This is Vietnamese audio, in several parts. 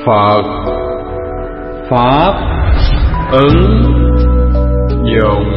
Phật Pháp ứng dụng.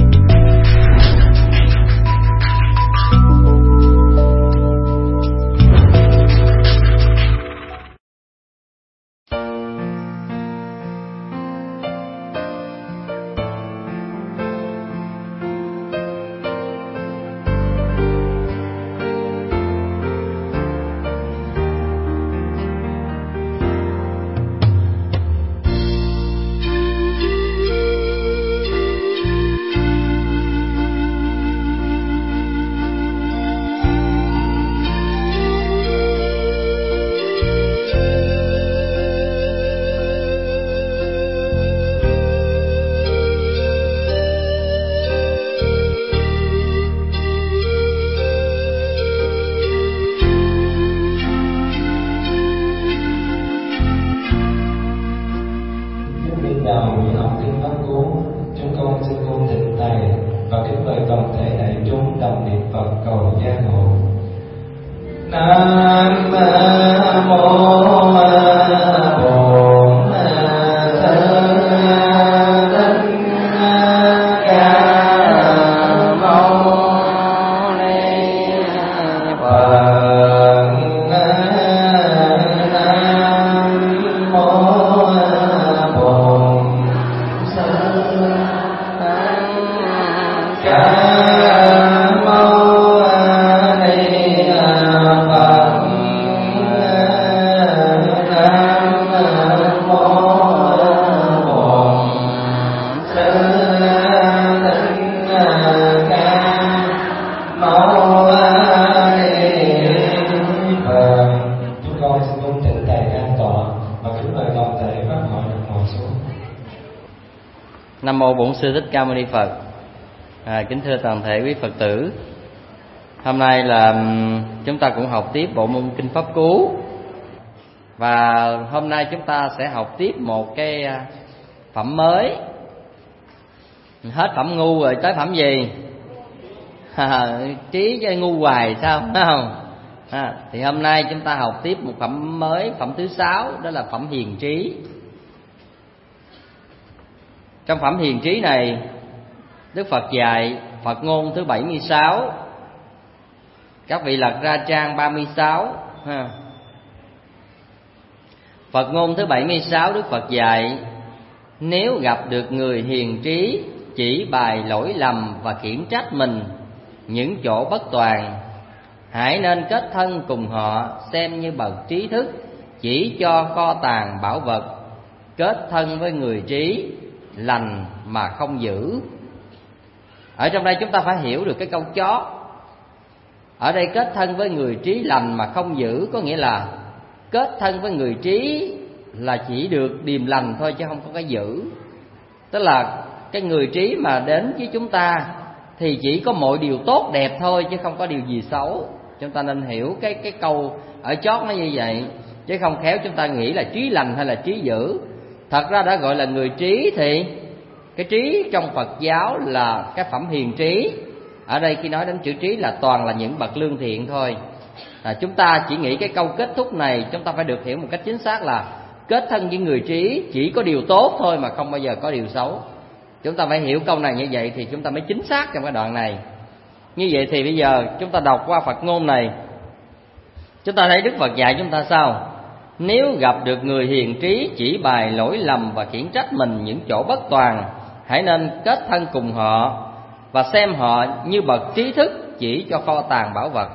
Nam mô Bổn Sư Thích Ca Mâu Ni Phật. Kính thưa toàn thể quý Phật tử, hôm nay là chúng ta cũng học tiếp bộ môn Kinh Pháp Cú. Và hôm nay chúng ta sẽ học tiếp một cái phẩm mới. Hết phẩm ngu rồi tới phẩm gì? Trí với ngu hoài sao, phải không? Thì hôm nay chúng ta học tiếp một phẩm mới, phẩm thứ 6, đó là phẩm hiền trí. Trong phẩm hiền trí này, Đức Phật dạy Phật ngôn thứ 76. Các vị lật ra trang 36 ha. Phật ngôn thứ 76, Đức Phật dạy: nếu gặp được người hiền trí, chỉ bài lỗi lầm và khiển trách mình những chỗ bất toàn, hãy nên kết thân cùng họ, xem như bậc trí thức, chỉ cho kho tàng bảo vật. Kết thân với người trí, lành mà không giữ. Ở trong đây chúng ta phải hiểu được cái câu chót. Ở đây kết thân với người trí lành mà không giữ, có nghĩa là kết thân với người trí là chỉ được điềm lành thôi, chứ không có cái giữ. Tức là cái người trí mà đến với chúng ta thì chỉ có mọi điều tốt đẹp thôi, chứ không có điều gì xấu. Chúng ta nên hiểu cái câu ở chót nó như vậy, chứ không khéo chúng ta nghĩ là trí lành hay là trí dữ. Thật ra đã gọi là người trí thì cái trí trong Phật giáo là cái phẩm hiền trí. Ở đây khi nói đến chữ trí là toàn là những bậc lương thiện thôi. Chúng ta chỉ nghĩ cái câu kết thúc này chúng ta phải được hiểu một cách chính xác là kết thân với người trí chỉ có điều tốt thôi mà không bao giờ có điều xấu. Chúng ta phải hiểu câu này như vậy thì chúng ta mới chính xác trong cái đoạn này. Như vậy thì bây giờ chúng ta đọc qua Phật ngôn này, chúng ta thấy Đức Phật dạy chúng ta sao? Nếu gặp được người hiền trí, chỉ bài lỗi lầm và khiển trách mình những chỗ bất toàn, hãy nên kết thân cùng họ và xem họ như bậc trí thức, chỉ cho kho tàng bảo vật.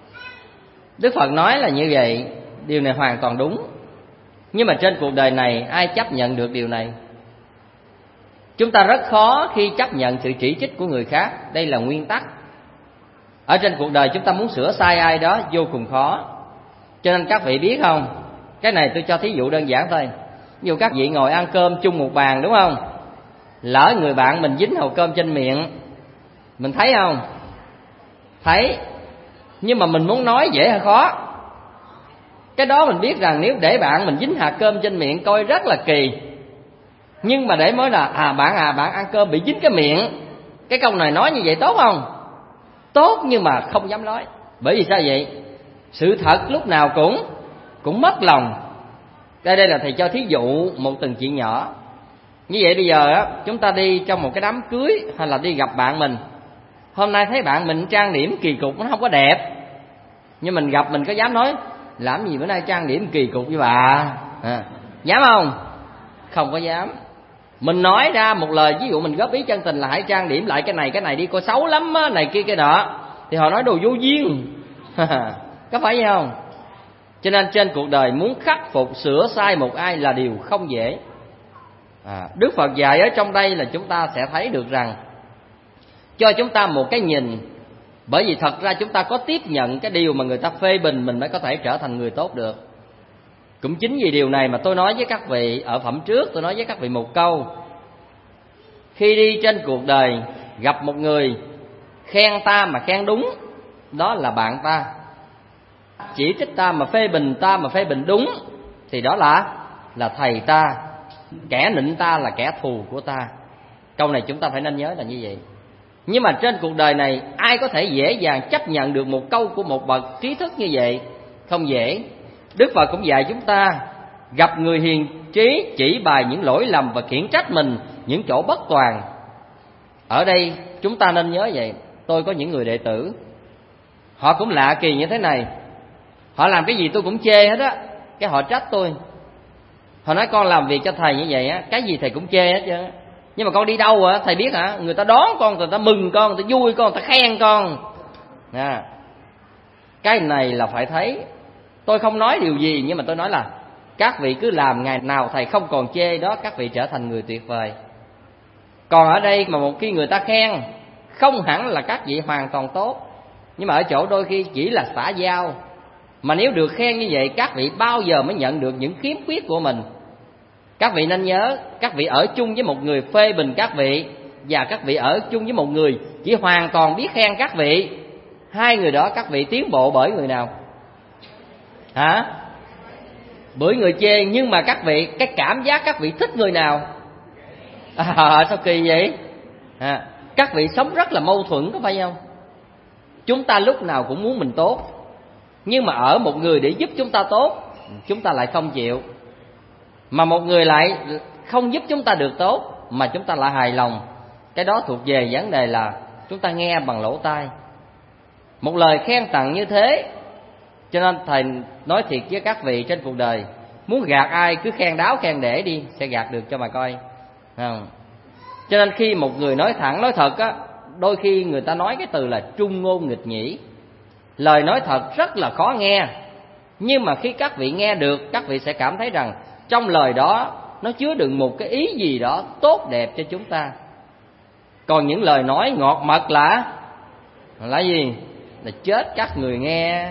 Đức Phật nói là như vậy, điều này hoàn toàn đúng. Nhưng mà trên cuộc đời này ai chấp nhận được điều này? Chúng ta rất khó khi chấp nhận sự chỉ trích của người khác. Đây là nguyên tắc. Ở trên cuộc đời chúng ta muốn sửa sai ai đó vô cùng khó. Cho nên các vị biết không, cái này tôi cho thí dụ đơn giản thôi. Ví dụ các vị ngồi ăn cơm chung một bàn, đúng không? Lỡ người bạn mình dính hầu cơm trên miệng, mình thấy không? Thấy. Nhưng mà mình muốn nói dễ hay khó? Cái đó mình biết rằng nếu để bạn mình dính hạt cơm trên miệng coi rất là kỳ. Nhưng mà để mới là bạn ăn cơm bị dính cái miệng, cái câu này nói như vậy tốt không? Tốt, nhưng mà không dám nói. Bởi vì sao vậy? Sự thật lúc nào cũng mất lòng. Đây là thầy cho thí dụ một từng chuyện nhỏ. Như vậy bây giờ á, chúng ta đi trong một cái đám cưới hay là đi gặp bạn mình. Hôm nay thấy bạn mình trang điểm kỳ cục, nó không có đẹp, nhưng mình gặp mình có dám nói làm gì bữa nay trang điểm kỳ cục với bà dám không? Không có dám. Mình nói ra một lời, ví dụ mình góp ý chân tình là hãy trang điểm lại cái này đi, coi xấu lắm á, này kia cái nọ, thì họ nói đồ vô duyên có phải vậy không? Cho nên trên cuộc đời muốn khắc phục sửa sai một ai là điều không dễ. Đức Phật dạy ở trong đây là chúng ta sẽ thấy được rằng cho chúng ta một cái nhìn, bởi vì thật ra chúng ta có tiếp nhận cái điều mà người ta phê bình mình mới có thể trở thành người tốt được. Cũng chính vì điều này mà tôi nói với các vị ở phẩm trước, tôi nói với các vị một câu: khi đi trên cuộc đời gặp một người khen ta mà khen đúng, đó là bạn ta. Chỉ trích ta mà phê bình đúng, thì đó là thầy ta. Kẻ nịnh ta là kẻ thù của ta. Câu này chúng ta phải nên nhớ là như vậy. Nhưng mà trên cuộc đời này ai có thể dễ dàng chấp nhận được một câu của một bậc trí thức như vậy? Không dễ. Đức Phật cũng dạy chúng ta gặp người hiền trí chỉ bài những lỗi lầm và khiển trách mình những chỗ bất toàn. Ở đây chúng ta nên nhớ vậy. Tôi có những người đệ tử, họ cũng lạ kỳ như thế này. Họ làm cái gì tôi cũng chê hết á. Cái họ trách tôi, họ nói con làm việc cho thầy như vậy á, cái gì thầy cũng chê hết trơn. Nhưng mà con đi đâu á thầy biết hả? Người ta đón con, người ta mừng con, người ta vui con, người ta khen con. Cái này là phải thấy. Tôi không nói điều gì, nhưng mà tôi nói là các vị cứ làm, ngày nào thầy không còn chê đó, các vị trở thành người tuyệt vời. Còn ở đây mà một khi người ta khen, không hẳn là các vị hoàn toàn tốt, nhưng mà ở chỗ đôi khi chỉ là xã giao. Mà nếu được khen như vậy, các vị bao giờ mới nhận được những khiếm khuyết của mình? Các vị nên nhớ, các vị ở chung với một người phê bình các vị, và các vị ở chung với một người chỉ hoàn toàn biết khen các vị, hai người đó các vị tiến bộ bởi người nào? Bởi người chê. Nhưng mà các vị, cái cảm giác các vị thích người nào? Sao kỳ vậy? Các vị sống rất là mâu thuẫn, có phải không? Chúng ta lúc nào cũng muốn mình tốt, nhưng mà ở một người để giúp chúng ta tốt, chúng ta lại không chịu. Mà một người lại không giúp chúng ta được tốt, mà chúng ta lại hài lòng. Cái đó thuộc về vấn đề là chúng ta nghe bằng lỗ tai. Một lời khen tặng như thế. Cho nên thầy nói thiệt với các vị, trên cuộc đời muốn gạt ai cứ khen đáo khen để đi, sẽ gạt được cho mà coi. Cho nên khi một người nói thẳng nói thật á, đôi khi người ta nói cái từ là trung ngôn nghịch nhĩ. Lời nói thật rất là khó nghe, nhưng mà khi các vị nghe được, các vị sẽ cảm thấy rằng trong lời đó nó chứa đựng một cái ý gì đó tốt đẹp cho chúng ta. Còn những lời nói ngọt mật là gì? Là chết các người nghe.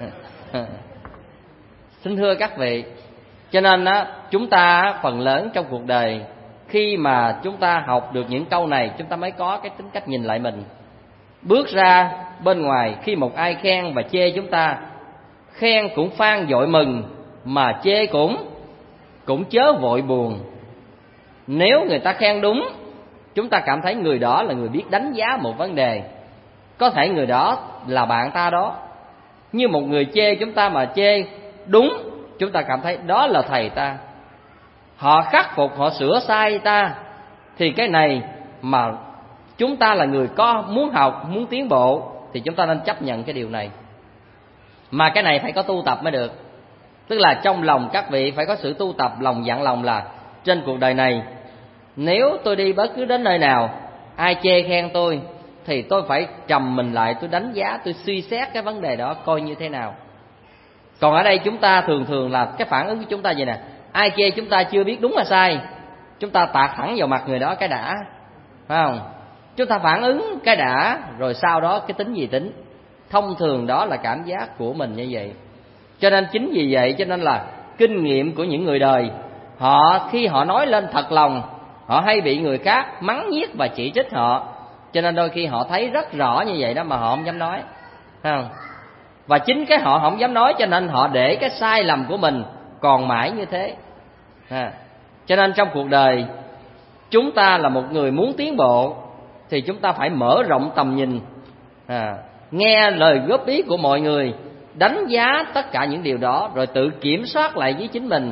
Xin thưa các vị, cho nên chúng ta phần lớn trong cuộc đời, khi mà chúng ta học được những câu này, chúng ta mới có cái tính cách nhìn lại mình. Bước ra bên ngoài, khi một ai khen và chê chúng ta, khen cũng phan vội mừng, mà chê cũng chớ vội buồn. Nếu người ta khen đúng, chúng ta cảm thấy người đó là người biết đánh giá một vấn đề, có thể người đó là bạn ta đó. Như một người chê chúng ta mà chê đúng, chúng ta cảm thấy đó là thầy ta, họ khắc phục, họ sửa sai ta. Thì cái này mà chúng ta là người có muốn học, muốn tiến bộ, thì chúng ta nên chấp nhận cái điều này. Mà cái này phải có tu tập mới được. Tức là trong lòng các vị phải có sự tu tập, lòng dặn lòng là trên cuộc đời này, nếu tôi đi bất cứ đến nơi nào, ai chê khen tôi, thì tôi phải trầm mình lại, tôi đánh giá, tôi suy xét cái vấn đề đó coi như thế nào. Còn ở đây chúng ta thường là cái phản ứng của chúng ta vậy nè: ai chê chúng ta chưa biết đúng là sai, chúng ta tạt thẳng vào mặt người đó cái đã, phải không? Chúng ta phản ứng cái đã, rồi sau đó cái tính gì tính. Thông thường đó là cảm giác của mình như vậy. Cho nên chính vì vậy, cho nên là kinh nghiệm của những người đời, họ khi họ nói lên thật lòng, họ hay bị người khác mắng nhiếc và chỉ trích họ. Cho nên đôi khi họ thấy rất rõ như vậy đó mà họ không dám nói, phải không? Và chính cái họ không dám nói, cho nên họ để cái sai lầm của mình còn mãi như thế. Cho nên trong cuộc đời, chúng ta là một người muốn tiến bộ, thì chúng ta phải mở rộng tầm nhìn, nghe lời góp ý của mọi người, đánh giá tất cả những điều đó, rồi tự kiểm soát lại với chính mình.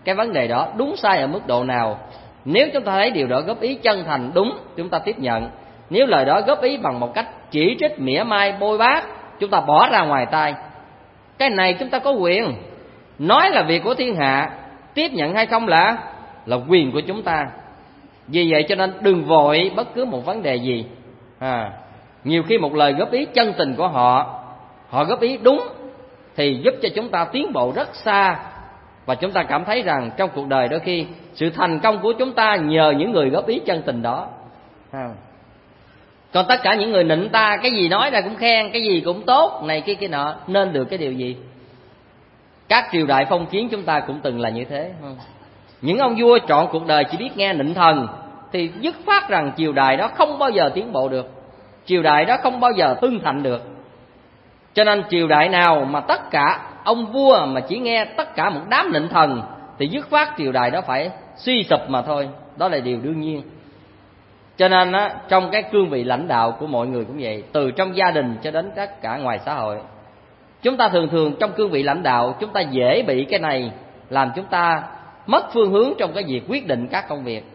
cái vấn đề đó đúng sai ở mức độ nào. Nếu chúng ta thấy điều đó góp ý chân thành đúng, chúng ta tiếp nhận. Nếu lời đó góp ý bằng một cách chỉ trích, mỉa mai, bôi bác, chúng ta bỏ ra ngoài tai. Cái này chúng ta có quyền. Nói là việc của thiên hạ, tiếp nhận hay không là quyền của chúng ta. Vì vậy cho nên đừng vội bất cứ một vấn đề gì. Nhiều khi một lời góp ý chân tình của họ, họ góp ý đúng thì giúp cho chúng ta tiến bộ rất xa. Và chúng ta cảm thấy rằng trong cuộc đời đôi khi sự thành công của chúng ta nhờ những người góp ý chân tình đó. Còn tất cả những người nịnh ta, cái gì nói ra cũng khen, cái gì cũng tốt, này kia nọ, nên được cái điều gì? Các triều đại phong kiến chúng ta cũng từng là như thế. Những ông vua chọn cuộc đời chỉ biết nghe nịnh thần thì dứt khoát rằng triều đại đó không bao giờ tiến bộ được, triều đại đó không bao giờ hưng thịnh được. Cho nên triều đại nào mà tất cả ông vua mà chỉ nghe tất cả một đám nịnh thần thì dứt khoát triều đại đó phải suy sụp mà thôi. Đó là điều đương nhiên. Cho nên trong cái cương vị lãnh đạo của mọi người cũng vậy, từ trong gia đình cho đến tất cả ngoài xã hội, chúng ta thường trong cương vị lãnh đạo chúng ta dễ bị cái này làm chúng ta mất phương hướng trong cái việc quyết định các công việc.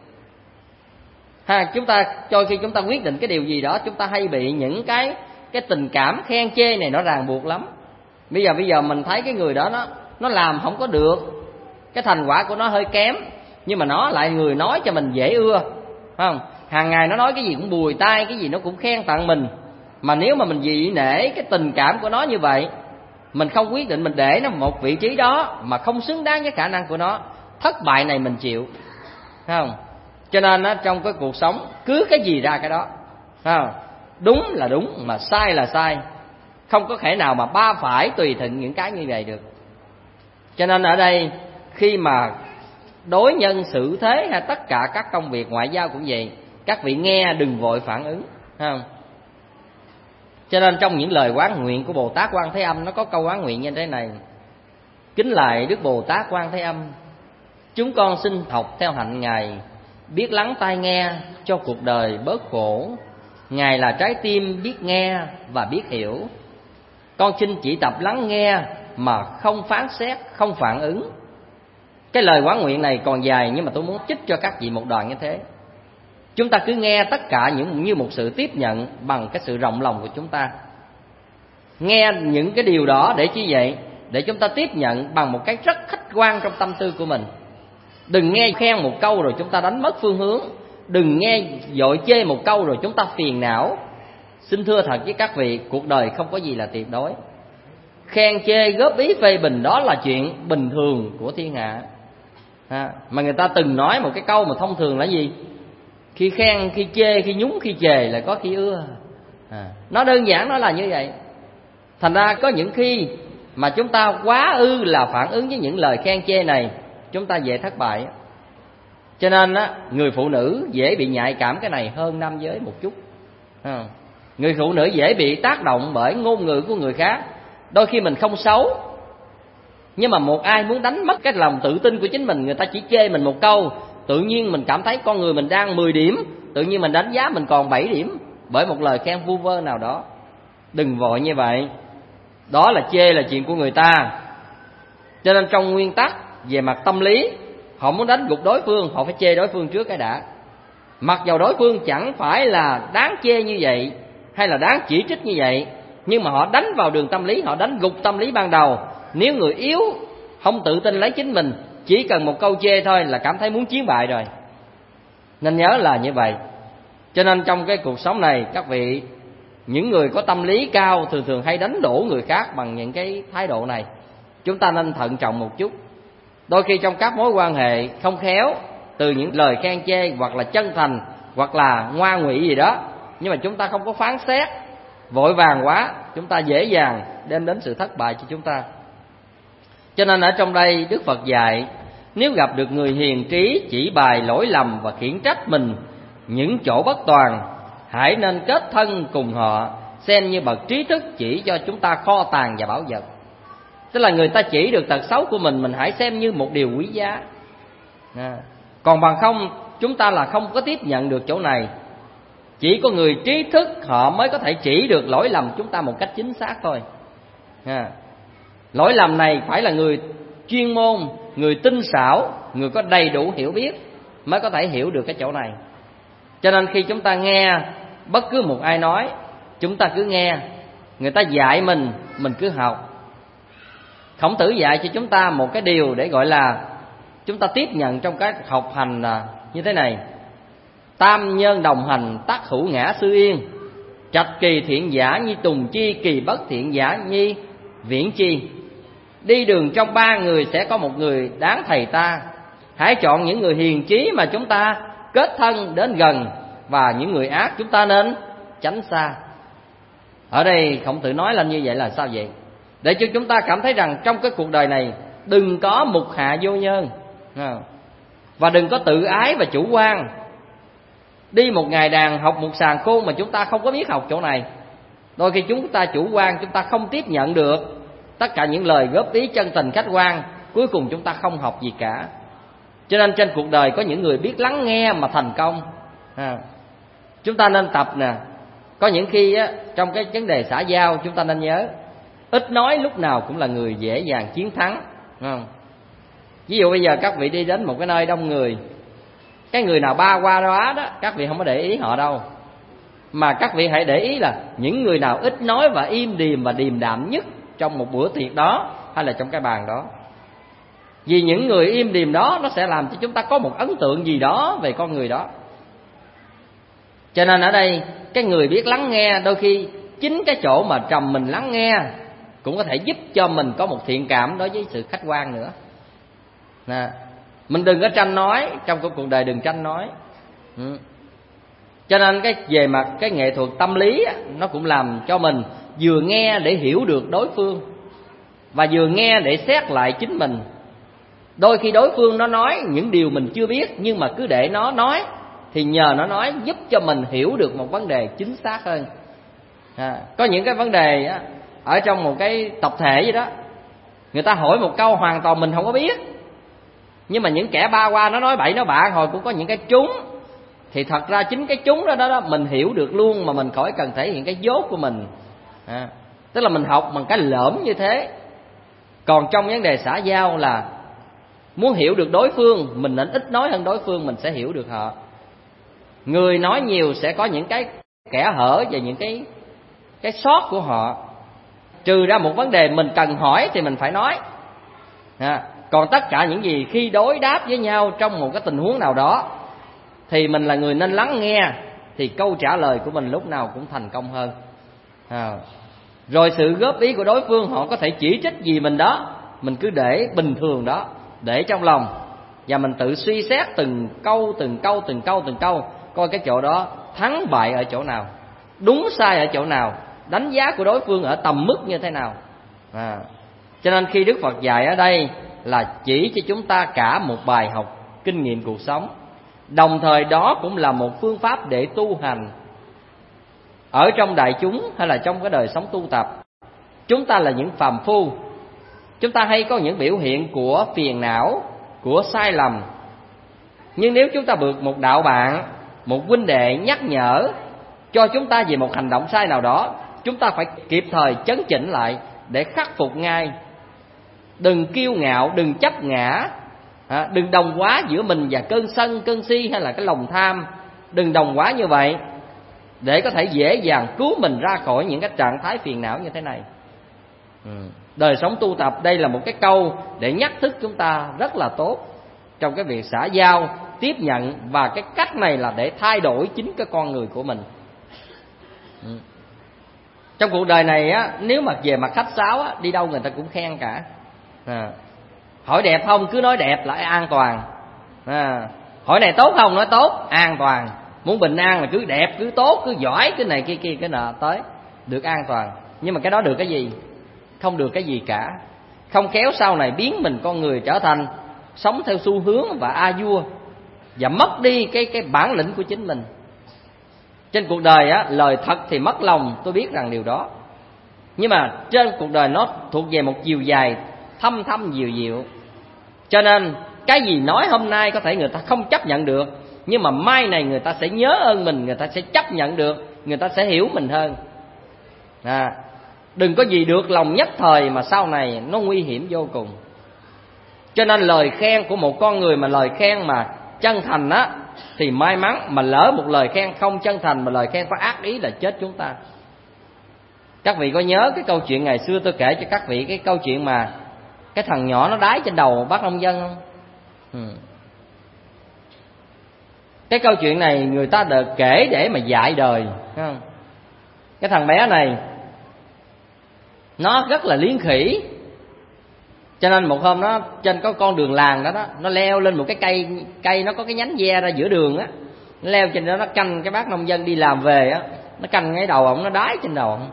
Chúng ta cho khi chúng ta quyết định cái điều gì đó, chúng ta hay bị những cái tình cảm khen chê này nó ràng buộc lắm. Bây giờ mình thấy cái người đó nó làm không có được, cái thành quả của nó hơi kém, nhưng mà nó lại người nói cho mình dễ ưa, phải không? Hàng ngày nó nói cái gì cũng bùi tai, cái gì nó cũng khen tặng mình. Mà nếu mà mình dị nể cái tình cảm của nó như vậy, mình không quyết định mình để nó một vị trí đó mà không xứng đáng với khả năng của nó, thất bại này mình chịu, phải không? Cho nên trong cái cuộc sống cứ cái gì ra cái đó, phải không? Đúng là đúng mà sai là sai, không có thể nào mà ba phải tùy thuận những cái như vậy được. Cho nên ở đây khi mà đối nhân xử thế hay tất cả các công việc ngoại giao cũng vậy, các vị nghe đừng vội phản ứng, phải không? Cho nên trong những lời quán nguyện của Bồ Tát Quan Thế Âm, nó có câu quán nguyện như thế này: kính lạy Đức Bồ Tát Quan Thế Âm, chúng con xin học theo hạnh Ngài, biết lắng tai nghe cho cuộc đời bớt khổ. Ngài là trái tim biết nghe và biết hiểu. Con xin chỉ tập lắng nghe mà không phán xét, không phản ứng. Cái lời quán nguyện này còn dài, nhưng mà tôi muốn trích cho các vị một đoạn như thế. Chúng ta cứ nghe tất cả như một sự tiếp nhận bằng cái sự rộng lòng của chúng ta. Nghe những cái điều đó để chi vậy? Để chúng ta tiếp nhận bằng một cái rất khách quan trong tâm tư của mình. Đừng nghe khen một câu rồi chúng ta đánh mất phương hướng. Đừng nghe dội chê một câu rồi chúng ta phiền não. Xin thưa thật với các vị, cuộc đời không có gì là tuyệt đối. Khen chê góp ý phê bình đó là chuyện bình thường của thiên hạ. Mà người ta từng nói một cái câu mà thông thường là gì? Khi khen, khi chê, khi nhúng, khi chề là có khi ưa. Nó đơn giản nó là như vậy. Thành ra có những khi mà chúng ta quá ư là phản ứng với những lời khen chê này, chúng ta dễ thất bại. Cho nên người phụ nữ dễ bị nhạy cảm cái này hơn nam giới một chút. Người phụ nữ dễ bị tác động bởi ngôn ngữ của người khác. Đôi khi mình không xấu, nhưng mà một ai muốn đánh mất cái lòng tự tin của chính mình, người ta chỉ chê mình một câu, tự nhiên mình cảm thấy con người mình đang 10 điểm, tự nhiên mình đánh giá mình còn 7 điểm bởi một lời khen vu vơ nào đó. Đừng vội như vậy. Đó là chê là chuyện của người ta. Cho nên trong nguyên tắc về mặt tâm lý, họ muốn đánh gục đối phương, họ phải chê đối phương trước cái đã. Mặc dầu đối phương chẳng phải là đáng chê như vậy hay là đáng chỉ trích như vậy, nhưng mà họ đánh vào đường tâm lý, họ đánh gục tâm lý ban đầu. Nếu người yếu, không tự tin lấy chính mình, chỉ cần một câu chê thôi là cảm thấy muốn chiến bại rồi. Nên nhớ là như vậy. Cho nên trong cái cuộc sống này, các vị, những người có tâm lý cao thường hay đánh đổ người khác bằng những cái thái độ này. Chúng ta nên thận trọng một chút. Đôi khi trong các mối quan hệ không khéo, từ những lời khen chê hoặc là chân thành hoặc là ngoa ngụy gì đó, nhưng mà chúng ta không có phán xét vội vàng quá, chúng ta dễ dàng đem đến sự thất bại cho chúng ta. Cho nên ở trong đây Đức Phật dạy, nếu gặp được người hiền trí chỉ bài lỗi lầm và khiển trách mình những chỗ bất toàn, hãy nên kết thân cùng họ, xem như bậc trí thức chỉ cho chúng ta kho tàng và bảo vật. Tức là người ta chỉ được tật xấu của mình hãy xem như một điều quý giá. Còn bằng không, chúng ta là không có tiếp nhận được chỗ này. Chỉ có người trí thức họ mới có thể chỉ được lỗi lầm chúng ta một cách chính xác thôi. Lỗi lầm này phải là người chuyên môn, người tinh xảo, người có đầy đủ hiểu biết mới có thể hiểu được cái chỗ này. Cho nên khi chúng ta nghe bất cứ một ai nói, chúng ta cứ nghe. Người ta dạy mình cứ học. Khổng Tử dạy cho chúng ta một cái điều để gọi là chúng ta tiếp nhận trong cái học hành là như thế này: tam nhân đồng hành, tác hữu ngã sư yên. Trạch kỳ thiện giả nhi tùng chi, kỳ bất thiện giả nhi viễn chi. Đi đường trong ba người sẽ có một người đáng thầy ta. Hãy chọn những người hiền trí mà chúng ta kết thân đến gần, và những người ác chúng ta nên tránh xa. Ở đây Khổng Tử nói lên như vậy là sao vậy? Để cho chúng ta cảm thấy rằng trong cái cuộc đời này đừng có mục hạ vô nhân, và đừng có tự ái và chủ quan. Đi một ngày đàn học một sàng khôn mà chúng ta không có biết học chỗ này. Đôi khi chúng ta chủ quan, chúng ta không tiếp nhận được tất cả những lời góp ý chân tình khách quan, cuối cùng chúng ta không học gì cả. Cho nên trên cuộc đời có những người biết lắng nghe mà thành công. Chúng ta nên tập nè. Có những khi á, trong cái vấn đề xã giao chúng ta nên nhớ, ít nói lúc nào cũng là người dễ dàng chiến thắng, không? Ví dụ bây giờ các vị đi đến một cái nơi đông người, cái người nào ba qua đó các vị không có để ý họ đâu, mà các vị hãy để ý là những người nào ít nói và im điềm và điềm đạm nhất trong một bữa tiệc đó hay là trong cái bàn đó. Vì những người im điềm đó nó sẽ làm cho chúng ta có một ấn tượng gì đó về con người đó. Cho nên ở đây cái người biết lắng nghe, đôi khi chính cái chỗ mà trầm mình lắng nghe cũng có thể giúp cho mình có một thiện cảm đối với sự khách quan nữa. Mình đừng có tranh nói, trong cuộc đời đừng tranh nói. Cho nên về mặt cái nghệ thuật tâm lý nó cũng làm cho mình vừa nghe để hiểu được đối phương, và vừa nghe để xét lại chính mình. Đôi khi đối phương nó nói những điều mình chưa biết, nhưng mà cứ để nó nói, thì nhờ nó nói giúp cho mình hiểu được một vấn đề chính xác hơn. Có những cái vấn đề ở trong một cái tập thể vậy đó, người ta hỏi một câu hoàn toàn mình không có biết, nhưng mà những kẻ ba qua nó nói bậy nói bạ hồi cũng có những cái trúng. Thì thật ra chính cái trúng đó mình hiểu được luôn, mà mình khỏi cần thể hiện cái dốt của mình. Tức là mình học bằng cái lỡm như thế. Còn trong vấn đề xã giao là muốn hiểu được đối phương, mình nên ít nói hơn đối phương, mình sẽ hiểu được họ. Người nói nhiều sẽ có những cái kẽ hở và những cái sót của họ. Trừ ra một vấn đề mình cần hỏi thì mình phải nói. Còn tất cả những gì khi đối đáp với nhau trong một cái tình huống nào đó thì mình là người nên lắng nghe, thì câu trả lời của mình lúc nào cũng thành công hơn. Rồi sự góp ý của đối phương, họ có thể chỉ trích gì mình đó, mình cứ để bình thường đó, để trong lòng, và mình tự suy xét từng câu, coi cái chỗ đó thắng bại ở chỗ nào, đúng sai ở chỗ nào, đánh giá của đối phương ở tầm mức như thế nào. Cho nên khi Đức Phật dạy ở đây là chỉ cho chúng ta cả một bài học kinh nghiệm cuộc sống, đồng thời đó cũng là một phương pháp để tu hành. Ở trong đại chúng hay là trong cái đời sống tu tập, chúng ta là những phàm phu, chúng ta hay có những biểu hiện của phiền não, của sai lầm. Nhưng nếu chúng ta được một đạo bạn, một huynh đệ nhắc nhở cho chúng ta về một hành động sai nào đó, chúng ta phải kịp thời chấn chỉnh lại để khắc phục ngay. Đừng kiêu ngạo, đừng chấp ngã, đừng đồng hóa giữa mình và cơn sân, cơn si hay là cái lòng tham. Đừng đồng hóa như vậy để có thể dễ dàng cứu mình ra khỏi những cái trạng thái phiền não như thế này. Đời sống tu tập đây là một cái câu để nhắc thức chúng ta rất là tốt trong cái việc xã giao, tiếp nhận, và cái cách này là để thay đổi chính cái con người của mình. Trong cuộc đời này á, nếu mà về mặt khách sáo á, đi đâu người ta cũng khen cả. Hỏi đẹp không, cứ nói đẹp là an toàn. Hỏi này tốt không, nói tốt, an toàn. Muốn bình an là cứ đẹp, cứ tốt, cứ giỏi, cái này kia cái nọ tới, được an toàn. Nhưng mà cái đó được cái gì? Không được cái gì cả. Không khéo sau này biến mình con người trở thành sống theo xu hướng và a vua, và mất đi cái bản lĩnh của chính mình. Trên cuộc đời á, lời thật thì mất lòng, tôi biết rằng điều đó. Nhưng mà trên cuộc đời nó thuộc về một chiều dài thâm thâm diệu diệu. Cho nên cái gì nói hôm nay có thể người ta không chấp nhận được, nhưng mà mai này người ta sẽ nhớ ơn mình, người ta sẽ chấp nhận được, người ta sẽ hiểu mình hơn. Đừng có gì được lòng nhất thời mà sau này nó nguy hiểm vô cùng. Cho nên lời khen của một con người mà lời khen mà chân thành á thì may mắn, mà lỡ một lời khen không chân thành mà lời khen có ác ý là chết chúng ta. Các vị có nhớ cái câu chuyện ngày xưa tôi kể cho các vị, cái câu chuyện mà cái thằng nhỏ nó đái trên đầu bác nông dân không? Cái câu chuyện này người ta được kể để mà dạy đời, thấy không? Cái thằng bé này nó rất là liếng khỉ, cho nên một hôm nó trên có con đường làng đó, nó leo lên một cái cây nó có cái nhánh ve ra giữa đường á, nó leo trên đó, nó canh cái bác nông dân đi làm về á, nó canh cái đầu ổng, nó đái trên đầu ổng.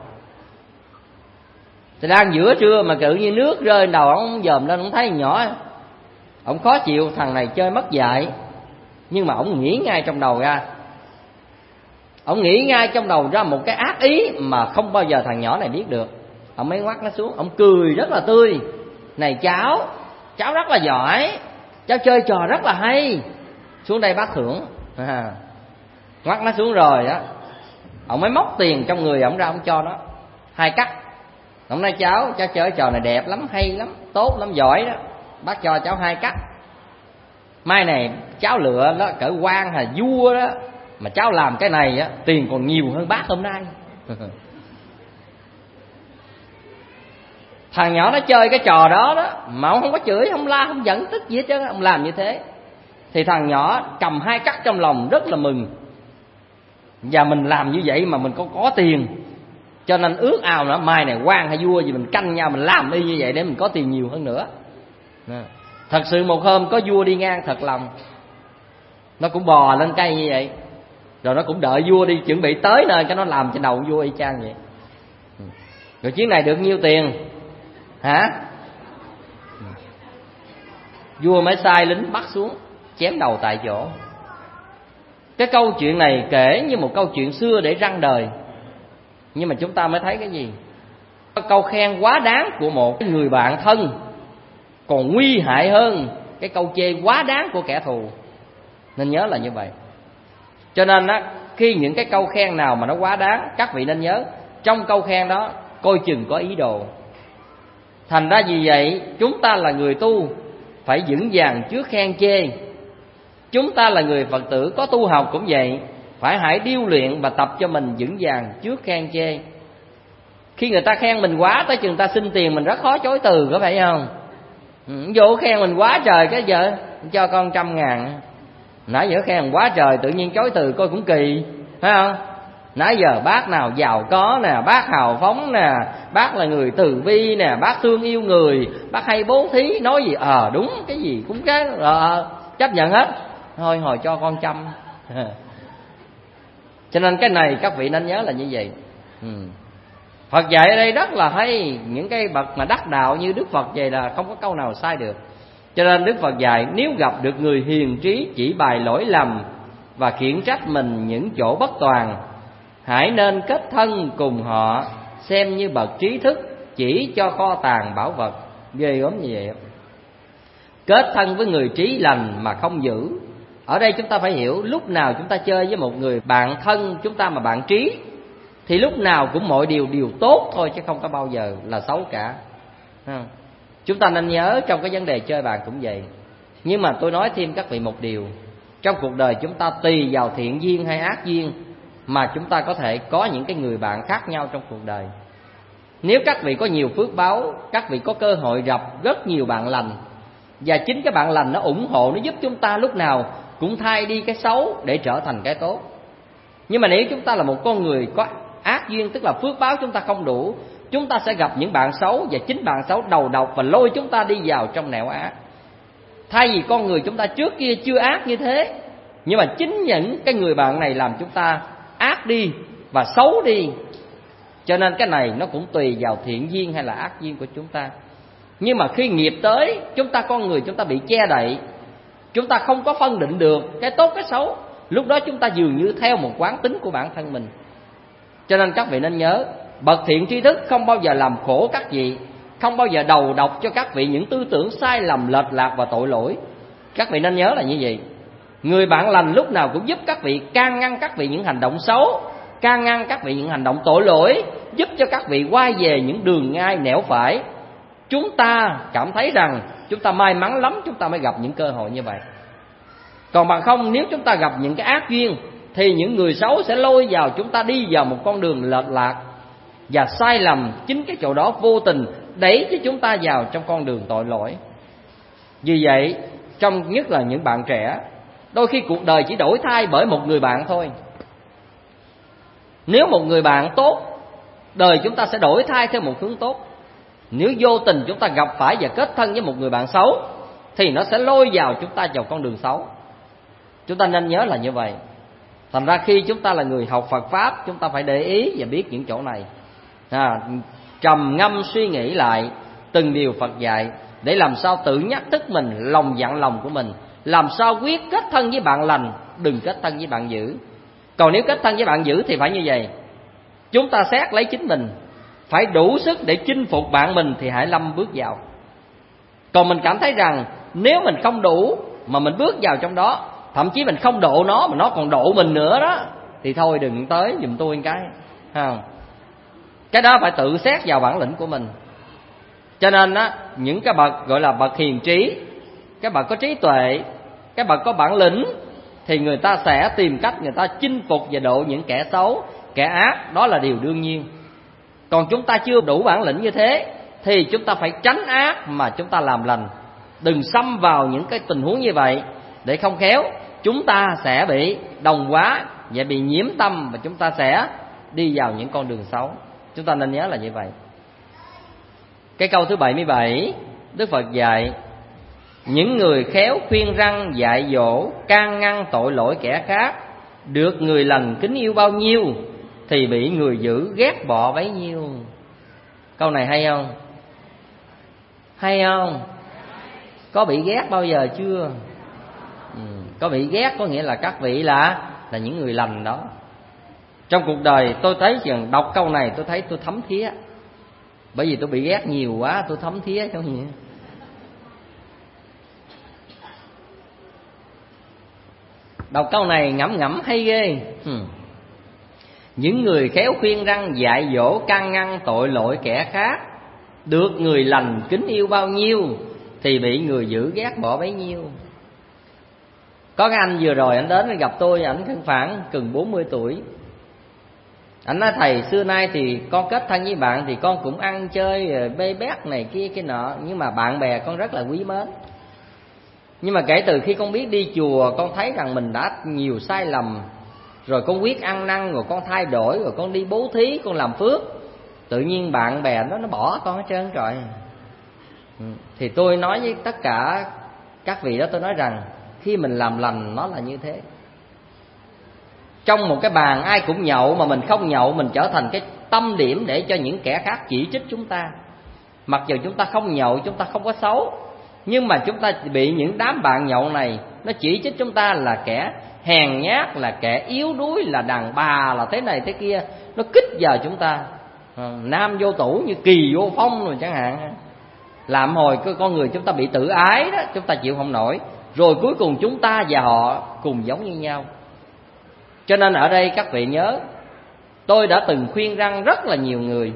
Thì đang giữa trưa mà tự nhiên nước rơi trên đầu ổng, dòm lên ổng thấy nhỏ, ổng khó chịu, thằng này chơi mất dạy. Nhưng mà ổng nghĩ ngay trong đầu ra, ổng nghĩ ngay trong đầu ra một cái ác ý mà không bao giờ thằng nhỏ này biết được. Ổng mới ngoắt nó xuống, ổng cười rất là tươi: này cháu rất là giỏi, cháu chơi trò rất là hay, xuống đây bác thưởng. Ngoắt nó xuống rồi á, ổng mới móc tiền trong người ổng ra, ổng cho nó 2 cắt. Ổng nói cháu chơi trò này đẹp lắm, hay lắm, tốt lắm, giỏi đó, bác cho cháu 2 cắt. Mai này cháu lựa đó cỡ quan hay vua đó, mà cháu làm cái này á tiền còn nhiều hơn bác hôm nay. Thằng nhỏ nó chơi cái trò đó đó mà ông không có chửi, không la, không giận tức gì hết trơn, ông làm như thế. Thì thằng nhỏ cầm 2 cắt trong lòng rất là mừng. Và mình làm như vậy mà mình có tiền, cho nên ước ao nữa mai này quan hay vua gì mình canh nhau, mình làm y như vậy để mình có tiền nhiều hơn nữa. Thật sự một hôm có vua đi ngang thật lòng, nó cũng bò lên cây như vậy, rồi nó cũng đợi vua đi chuẩn bị tới nơi cho nó làm trên đầu vua y chang vậy. Rồi chuyến này được nhiêu tiền hả? Vua mới sai lính bắt xuống chém đầu tại chỗ. Cái câu chuyện này kể như một câu chuyện xưa để răn đời, nhưng mà chúng ta mới thấy cái gì? Câu khen quá đáng của một người bạn thân còn nguy hại hơn cái câu chê quá đáng của kẻ thù. Nên nhớ là như vậy. Cho nên á, khi những cái câu khen nào mà nó quá đáng, các vị nên nhớ trong câu khen đó coi chừng có ý đồ. Thành ra vì vậy chúng ta là người tu phải vững vàng trước khen chê. Chúng ta là người Phật tử có tu học cũng vậy, phải hãy điêu luyện và tập cho mình vững vàng trước khen chê. Khi người ta khen mình quá, tới chừng ta xin tiền mình rất khó chối từ, có phải không? Vô khen mình quá trời, cái giờ cho con 100.000. Nãy giờ khen quá trời, tự nhiên chối từ coi cũng kỳ, phải không? Nãy giờ bác nào giàu có nè, bác hào phóng nè, bác là người từ bi nè, bác thương yêu người, bác hay bố thí, nói gì đúng, cái gì cũng cái chấp nhận hết. Thôi hồi cho con 100. Cho nên cái này các vị nên nhớ là như vậy. Phật dạy ở đây rất là hay. Những cái bậc mà đắc đạo như Đức Phật vậy là không có câu nào sai được. Cho nên Đức Phật dạy nếu gặp được người hiền trí chỉ bày lỗi lầm và khiển trách mình những chỗ bất toàn, hãy nên kết thân cùng họ, xem như bậc trí thức chỉ cho kho tàng bảo vật. Ghê gớm như vậy. Kết thân với người trí lành mà không giữ. Ở đây chúng ta phải hiểu, lúc nào chúng ta chơi với một người bạn thân chúng ta mà bạn trí thì lúc nào cũng mọi điều tốt thôi, chứ không có bao giờ là xấu cả. Chúng ta nên nhớ trong cái vấn đề chơi bạn cũng vậy. Nhưng mà tôi nói thêm các vị một điều, trong cuộc đời chúng ta tùy vào thiện duyên hay ác duyên mà chúng ta có thể có những cái người bạn khác nhau trong cuộc đời. Nếu các vị có nhiều phước báo, các vị có cơ hội gặp rất nhiều bạn lành, và chính cái bạn lành nó ủng hộ, nó giúp chúng ta lúc nào cũng thay đi cái xấu để trở thành cái tốt. Nhưng mà nếu chúng ta là một con người có ác duyên, tức là phước báo chúng ta không đủ, chúng ta sẽ gặp những bạn xấu, và chính bạn xấu đầu độc và lôi chúng ta đi vào trong nẻo ác. Thay vì con người chúng ta trước kia chưa ác như thế, nhưng mà chính những cái người bạn này làm chúng ta ác đi và xấu đi. Cho nên cái này nó cũng tùy vào thiện duyên hay là ác duyên của chúng ta. Nhưng mà khi nghiệp tới, chúng ta con người chúng ta bị che đậy, chúng ta không có phân định được cái tốt cái xấu. Lúc đó chúng ta dường như theo một quán tính của bản thân mình. Cho nên các vị nên nhớ, bậc thiện tri thức không bao giờ làm khổ các vị, không bao giờ đầu độc cho các vị những tư tưởng sai lầm, lệch lạc và tội lỗi. Các vị nên nhớ là như vậy. Người bạn lành lúc nào cũng giúp các vị, can ngăn các vị những hành động xấu, can ngăn các vị những hành động tội lỗi, giúp cho các vị quay về những đường ngay nẻo phải. Chúng ta cảm thấy rằng chúng ta may mắn lắm chúng ta mới gặp những cơ hội như vậy. Còn bằng không, nếu chúng ta gặp những cái ác duyên thì những người xấu sẽ lôi vào chúng ta đi vào một con đường lệch lạc và sai lầm. Chính cái chỗ đó vô tình đẩy cho chúng ta vào trong con đường tội lỗi. Vì vậy, trong nhất là những bạn trẻ, đôi khi cuộc đời chỉ đổi thay bởi một người bạn thôi. Nếu một người bạn tốt, đời chúng ta sẽ đổi thay theo một hướng tốt. Nếu vô tình chúng ta gặp phải và kết thân với một người bạn xấu thì nó sẽ lôi vào chúng ta vào con đường xấu. Chúng ta nên nhớ là như vậy. Thành ra khi chúng ta là người học Phật Pháp, chúng ta phải để ý và biết những chỗ này, trầm ngâm suy nghĩ lại từng điều Phật dạy, để làm sao tự nhắc thức mình, lòng dặn lòng của mình, làm sao quyết kết thân với bạn lành, đừng kết thân với bạn dữ. Còn nếu kết thân với bạn dữ thì phải như vậy. Chúng ta xét lấy chính mình, phải đủ sức để chinh phục bạn mình thì hãy lâm bước vào. Còn mình cảm thấy rằng nếu mình không đủ mà mình bước vào trong đó, thậm chí mình không độ nó mà nó còn độ mình nữa đó, thì thôi đừng tới giùm tôi một cái. Cái đó phải tự xét vào bản lĩnh của mình. Cho nên á, những cái bậc gọi là bậc hiền trí, cái bậc có trí tuệ, cái bậc có bản lĩnh, thì người ta sẽ tìm cách người ta chinh phục và độ những kẻ xấu, kẻ ác. Đó là điều đương nhiên. Còn chúng ta chưa đủ bản lĩnh như thế thì chúng ta phải tránh ác mà chúng ta làm lành. Đừng xâm vào những cái tình huống như vậy, để không khéo chúng ta sẽ bị đồng hóa và bị nhiễm tâm, và chúng ta sẽ đi vào những con đường xấu. Chúng ta nên nhớ là như vậy. Cái câu thứ 77, Đức Phật dạy: những người khéo khuyên răn dạy dỗ, can ngăn tội lỗi kẻ khác, được người lành kính yêu bao nhiêu thì bị người dữ ghét bỏ bấy nhiêu. Câu này hay không? Hay không? Có bị ghét bao giờ chưa? Có bị ghét có nghĩa là các vị là những người lành đó. Trong cuộc đời tôi thấy rằng đọc câu này tôi thấy tôi thấm thía. Bởi vì tôi bị ghét nhiều quá, tôi thấm thía trong gì. Đọc câu này ngẫm ngẫm hay ghê. Những người khéo khuyên răn dạy dỗ, can ngăn tội lỗi kẻ khác, được người lành kính yêu bao nhiêu thì bị người dữ ghét bỏ bấy nhiêu. Có cái anh vừa rồi anh đến gặp tôi, ảnh khoảng gần 40 tuổi. Anh nói: thầy, xưa nay thì con kết thân với bạn thì con cũng ăn chơi bê bét này kia cái nọ, nhưng mà bạn bè con rất là quý mến. Nhưng mà kể từ khi con biết đi chùa, con thấy rằng mình đã nhiều sai lầm, rồi con quyết ăn năn, rồi con thay đổi, rồi con đi bố thí, con làm phước, tự nhiên bạn bè nó bỏ con hết trơn rồi. Thì tôi nói với tất cả các vị đó, tôi nói rằng khi mình làm lành nó là như thế. Trong một cái bàn ai cũng nhậu mà mình không nhậu, mình trở thành cái tâm điểm để cho những kẻ khác chỉ trích chúng ta. Mặc dù chúng ta không nhậu, chúng ta không có xấu, nhưng mà chúng ta bị những đám bạn nhậu này nó chỉ trích chúng ta là kẻ hèn nhát, là kẻ yếu đuối, là đàn bà, là thế này thế kia. Nó kích vào chúng ta. Nam vô tủ như kỳ vô phong rồi chẳng hạn. Làm hồi con người chúng ta bị tự ái đó, chúng ta chịu không nổi. Rồi cuối cùng chúng ta và họ cùng giống như nhau. Cho nên ở đây các vị nhớ, tôi đã từng khuyên răn rất là nhiều người.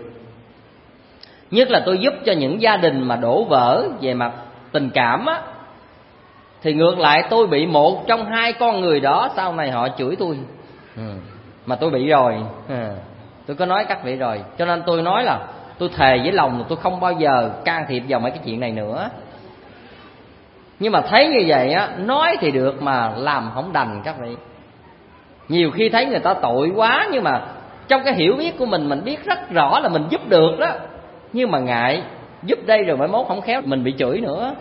Nhất là tôi giúp cho những gia đình mà đổ vỡ về mặt tình cảm á, thì ngược lại tôi bị một trong hai con người đó sau này họ chửi tôi. Mà tôi bị rồi. Tôi có nói các vị rồi. Cho nên tôi nói là tôi thề với lòng là tôi không bao giờ can thiệp vào mấy cái chuyện này nữa. Nhưng mà thấy như vậy á, nói thì được mà làm không đành các vị. Nhiều khi thấy người ta tội quá, nhưng mà trong cái hiểu biết của mình biết rất rõ là mình giúp được đó, nhưng mà ngại giúp đây rồi mai mốt không khéo mình bị chửi nữa.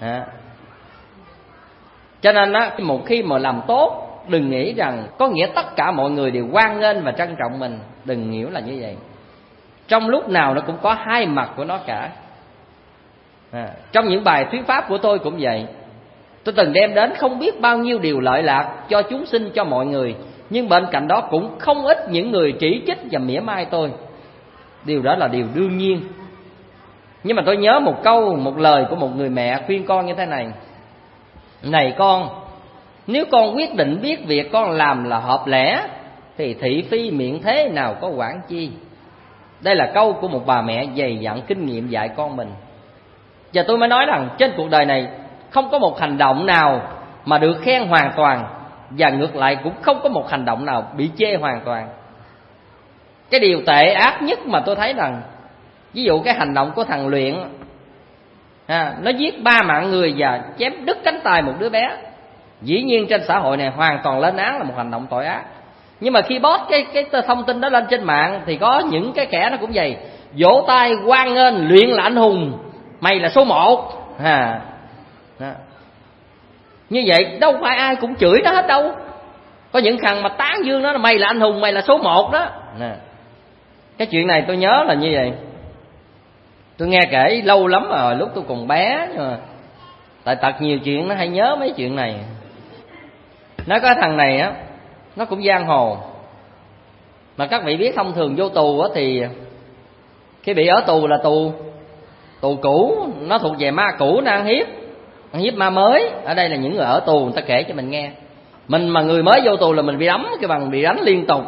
Cho nên á, một khi mà làm tốt, đừng nghĩ rằng có nghĩa tất cả mọi người đều hoan nghênh và trân trọng mình. Đừng hiểu là như vậy. Trong lúc nào nó cũng có hai mặt của nó cả. Trong những bài thuyết pháp của tôi cũng vậy. Tôi từng đem đến không biết bao nhiêu điều lợi lạc cho chúng sinh, cho mọi người. Nhưng bên cạnh đó cũng không ít những người chỉ trích và mỉa mai tôi. Điều đó là điều đương nhiên. Nhưng mà tôi nhớ một lời của một người mẹ khuyên con như thế này: này con, nếu con quyết định biết việc con làm là hợp lẽ, thì thị phi miệng thế nào có quản chi. Đây là câu của một bà mẹ dày dặn kinh nghiệm dạy con mình. Và tôi mới nói rằng trên cuộc đời này không có một hành động nào mà được khen hoàn toàn, và ngược lại cũng không có một hành động nào bị chê hoàn toàn. Cái điều tệ ác nhất mà tôi thấy rằng, ví dụ cái hành động của thằng Luyện, nó giết 3 mạng người và chém đứt cánh tay một đứa bé. Dĩ nhiên trên xã hội này hoàn toàn lên án là một hành động tội ác. Nhưng mà khi post cái thông tin đó lên trên mạng thì có những cái kẻ nó cũng vậy, vỗ tay hoan nghênh Luyện là anh hùng, mày là số 1. Như vậy đâu phải ai cũng chửi nó hết đâu. Có những thằng mà tán dương nó là mày là anh hùng, mày là số 1 đó. Cái chuyện này tôi nhớ là như vậy. Tôi nghe kể lâu lắm rồi, lúc tôi còn bé, nhưng mà tại tật nhiều chuyện nó hay nhớ mấy chuyện này. Nó có thằng này á, nó cũng giang hồ. Mà các vị biết thông thường vô tù á thì khi bị ở tù là tù cũ, nó thuộc về ma cũ, nó ăn hiếp ma mới. Ở đây là những người ở tù, người ta kể cho mình nghe. Mình mà người mới vô tù là mình bị đấm, cái bằng bị đánh liên tục.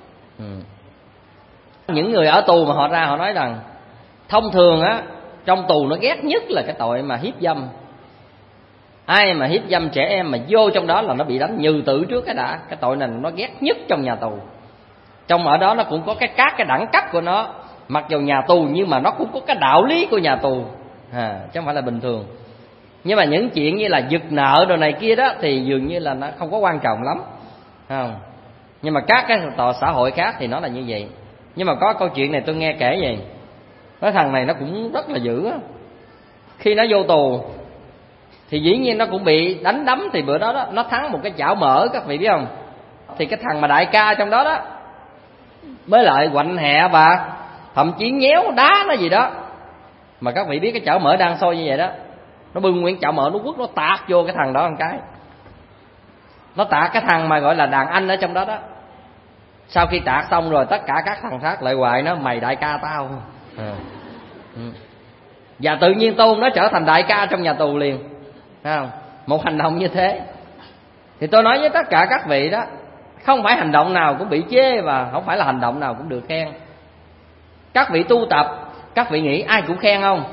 Những người ở tù mà họ ra họ nói rằng thông thường á, trong tù nó ghét nhất là cái tội mà hiếp dâm. Ai mà hiếp dâm trẻ em mà vô trong đó là nó bị đánh nhừ tử trước cái đã. Cái tội này nó ghét nhất trong nhà tù. Trong ở đó nó cũng có các cái đẳng cấp của nó. Mặc dù nhà tù nhưng mà nó cũng có cái đạo lý của nhà tù, chứ không phải là bình thường. Nhưng mà những chuyện như là giật nợ đồ này kia đó thì dường như là nó không có quan trọng lắm, không? Nhưng mà các cái tòa xã hội khác thì nó là như vậy. Nhưng mà có câu chuyện này tôi nghe kể vậy. Cái thằng này nó cũng rất là dữ á. Khi nó vô tù thì dĩ nhiên nó cũng bị đánh đấm. Thì bữa đó nó thắng một cái chảo mỡ, các vị biết không? Thì cái thằng mà đại ca trong đó mới lại quạnh hẹ và thậm chí nhéo đá nó gì đó. Mà các vị biết cái chảo mỡ đang sôi như vậy đó, nó bưng nguyên chảo mỡ nó quất, nó tạt vô cái thằng đó một cái. Nó tạt cái thằng mà gọi là đàn anh ở trong đó đó. Sau khi tạt xong rồi tất cả các thằng khác lại hoài nó mày đại ca tao. Và tự nhiên tôn nó trở thành đại ca trong nhà tù liền, thấy không? Một hành động như thế. Thì tôi nói với tất cả các vị đó, không phải hành động nào cũng bị chê và không phải là hành động nào cũng được khen. Các vị tu tập, các vị nghĩ ai cũng khen không?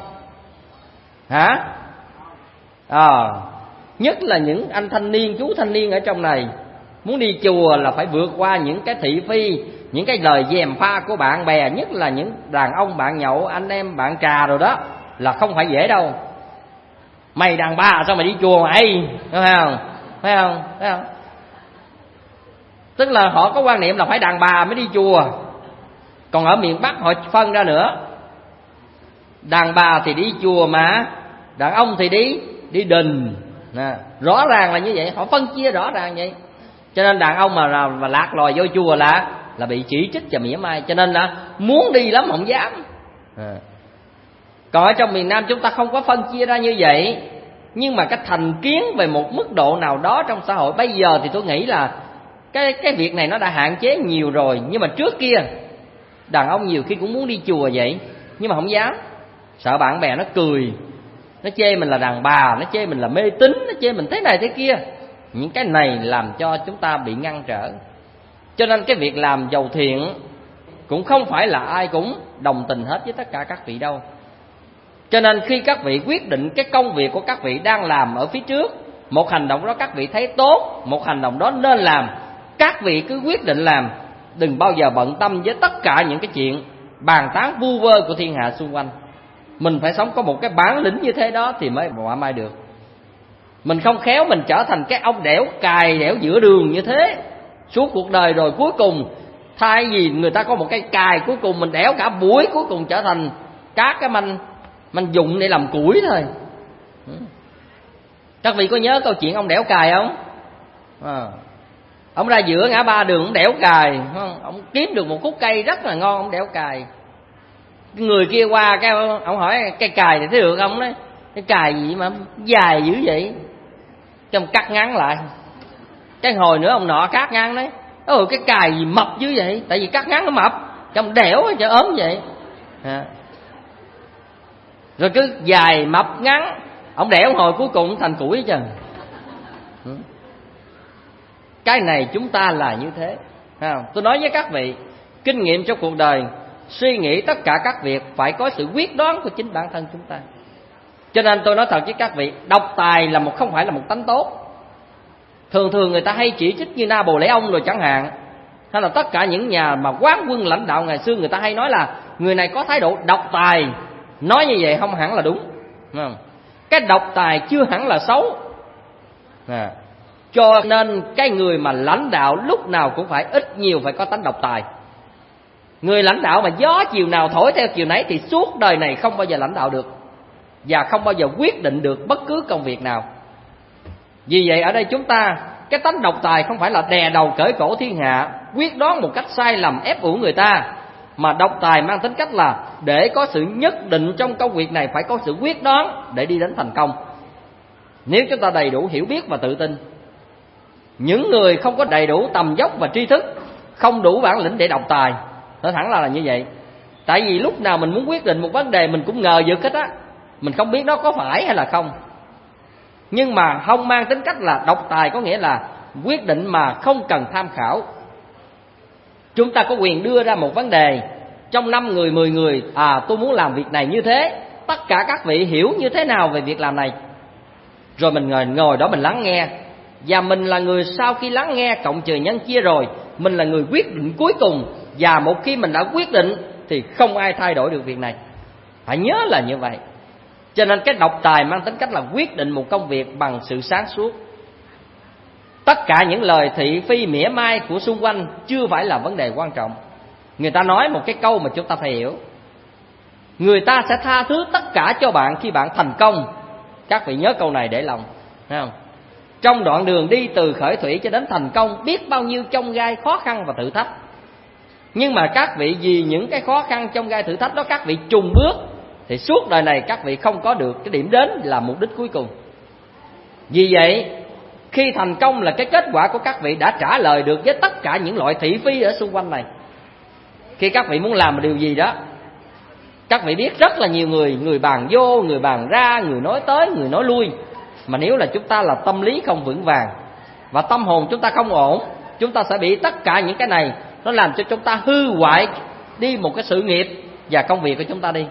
Nhất là những anh thanh niên, chú thanh niên ở trong này, muốn đi chùa là phải vượt qua những cái thị phi, những cái lời gièm pha của bạn bè, nhất là những đàn ông bạn nhậu, anh em bạn trà rồi đó, là không phải dễ đâu. Mày đàn bà sao mày đi chùa mày, phải không? Phải không? Phải không? Tức là họ có quan niệm là phải đàn bà mới đi chùa. Còn ở miền Bắc họ phân ra nữa, đàn bà thì đi chùa mà đàn ông thì đi đình. Rõ ràng là như vậy, họ phân chia rõ ràng vậy. Cho nên đàn ông mà lạc lòi vô chùa là bị chỉ trích và mỉa mai. Cho nên là muốn đi lắm không dám. Còn ở trong miền Nam chúng ta không có phân chia ra như vậy. Nhưng mà cái thành kiến về một mức độ nào đó trong xã hội bây giờ thì tôi nghĩ là cái việc này nó đã hạn chế nhiều rồi. Nhưng mà trước kia đàn ông nhiều khi cũng muốn đi chùa vậy, nhưng mà không dám, sợ bạn bè nó cười, nó chê mình là đàn bà, nó chê mình là mê tín, nó chê mình thế này thế kia. Những cái này làm cho chúng ta bị ngăn trở. Cho nên cái việc làm giàu thiện cũng không phải là ai cũng đồng tình hết với tất cả các vị đâu. Cho nên khi các vị quyết định cái công việc của các vị đang làm ở phía trước, một hành động đó các vị thấy tốt, một hành động đó nên làm, các vị cứ quyết định làm. Đừng bao giờ bận tâm với tất cả những cái chuyện bàn tán vu vơ của thiên hạ xung quanh. Mình phải sống có một cái bản lĩnh như thế đó thì mới mãi mãi được. Mình không khéo mình trở thành cái ông đẻo cài đẻo giữa đường như thế suốt cuộc đời, rồi cuối cùng thay vì người ta có một cái cài, cuối cùng mình đẻo cả buổi, cuối cùng trở thành các cái manh dụng để làm củi thôi. Các vị có nhớ câu chuyện ông đẻo cài không? Ông ra giữa ngã ba đường, ông đẻo cài, ông kiếm được một khúc cây rất là ngon, ông đẻo cài. Cái người kia qua cái ông hỏi cây cài này thấy được không? Đấy, cái cài gì mà dài dữ vậy? Cái ông cắt ngắn lại. Cái hồi nữa ông nọ cắt ngắn đấy, cái cài gì mập dữ vậy? Tại vì cắt ngắn nó mập, cái ông đẻo cho ốm vậy. Rồi cứ dài mập ngắn, ông đẻo hồi cuối cùng thành củi chứ. Cái này chúng ta là như thế. Tôi nói với các vị, kinh nghiệm trong cuộc đời, suy nghĩ tất cả các việc phải có sự quyết đoán của chính bản thân chúng ta. Cho nên tôi nói thật với các vị, độc tài là không phải là một tánh tốt. Thường thường người ta hay chỉ trích như Napoleon rồi chẳng hạn, hay là tất cả những nhà mà quán quân lãnh đạo ngày xưa, người ta hay nói là người này có thái độ độc tài. Nói như vậy không hẳn là đúng. Cái độc tài chưa hẳn là xấu. Cho nên cái người mà lãnh đạo lúc nào cũng phải ít nhiều phải có tánh độc tài. Người lãnh đạo mà gió chiều nào thổi theo chiều nấy thì suốt đời này không bao giờ lãnh đạo được, và không bao giờ quyết định được bất cứ công việc nào. Vì vậy ở đây chúng ta, cái tánh độc tài không phải là đè đầu cởi cổ thiên hạ, quyết đoán một cách sai lầm ép uổng người ta, mà độc tài mang tính cách là để có sự nhất định trong công việc này phải có sự quyết đoán để đi đến thành công. Nếu chúng ta đầy đủ hiểu biết và tự tin, những người không có đầy đủ tầm dốc và tri thức, không đủ bản lĩnh để độc tài. Nói thẳng là như vậy. Tại vì lúc nào mình muốn quyết định một vấn đề mình cũng ngờ vực hết á, mình không biết nó có phải hay là không. Nhưng mà không mang tính cách là độc tài, có nghĩa là quyết định mà không cần tham khảo. Chúng ta có quyền đưa ra một vấn đề trong 5 người 10 người, tôi muốn làm việc này như thế, tất cả các vị hiểu như thế nào về việc làm này. Rồi mình ngồi đó mình lắng nghe, và mình là người sau khi lắng nghe cộng trừ nhân chia rồi, mình là người quyết định cuối cùng. Và một khi mình đã quyết định thì không ai thay đổi được việc này. Phải nhớ là như vậy. Cho nên cái độc tài mang tính cách là quyết định một công việc bằng sự sáng suốt. Tất cả những lời thị phi mỉa mai của xung quanh chưa phải là vấn đề quan trọng. Người ta nói một cái câu mà chúng ta phải hiểu: người ta sẽ tha thứ tất cả cho bạn khi bạn thành công. Các vị nhớ câu này để lòng, thấy không? Trong đoạn đường đi từ khởi thủy cho đến thành công, biết bao nhiêu chông gai khó khăn và thử thách. Nhưng mà các vị vì những cái khó khăn chông gai thử thách đó, các vị chùn bước thì suốt đời này các vị không có được cái điểm đến là mục đích cuối cùng. Vì vậy khi thành công là cái kết quả của các vị đã trả lời được với tất cả những loại thị phi ở xung quanh này. Khi các vị muốn làm một điều gì đó, các vị biết rất là nhiều người bàn vô, người bàn ra, người nói tới, người nói lui. Mà nếu là chúng ta là tâm lý không vững vàng và tâm hồn chúng ta không ổn, chúng ta sẽ bị tất cả những cái này nó làm cho chúng ta hư hoại đi một cái sự nghiệp và công việc của chúng ta đi.